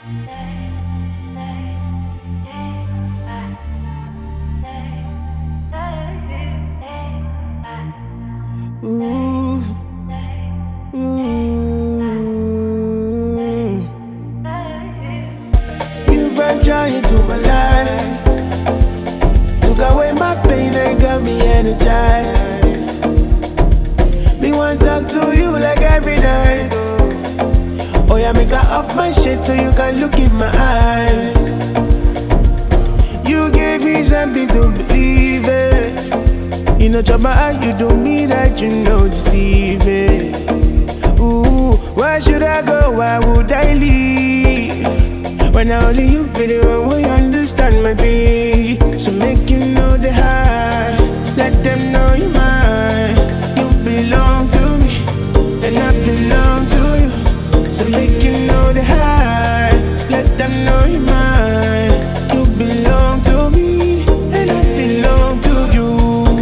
Ooh, ooh. You brought joy into my life, took away my pain and got me energized. Me want to talk to you like every night. Oh yeah, make her off my shit so you can look in my eyes. You gave me something to believe in. You know, drop my eye, you do me right, you know, deceive me. Ooh, why should I go? Why would I leave? When I only you be the one will understand my pain. So make you know the high, let them know you're mine. You belong to me, and I belong to you. So make you know the high, let them know you're mine. You belong to me, and I belong to you.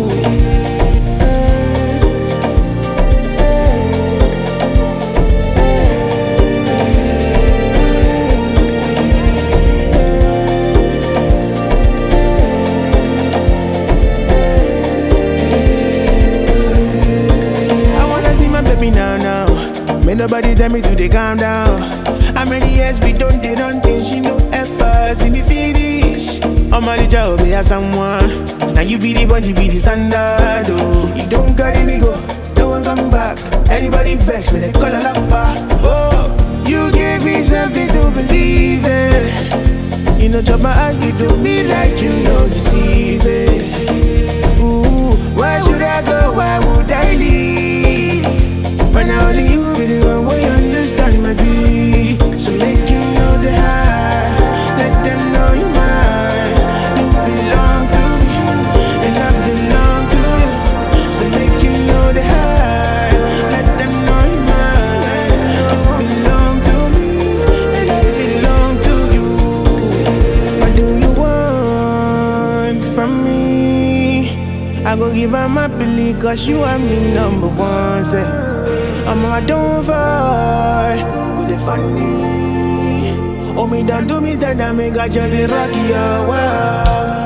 May nobody tell me to dey calm down. How many years we don't done things you know ever see me finish? On my little be as someone. Now you be the bungee, be the standard. Oh, you don't carry me go, no one come back. Anybody vex when they call a lapper. Oh, you gave me something to believe in. You know, drop my eye, you do me like you know deceive it. Ooh, why should I go? Why would I leave? When I only you be the one way understand my beat. So make you know the high, let them know you're mine. You belong to me, and I belong to you. So make you know the high, let them know you're mine. You belong to me, and I belong to you. What do you want from me? I go give her my belief, cause you are me number one, say. I'm a don't fall, could it funny? Oh, me don't do me, then I make a jolly rocky, oh, wow.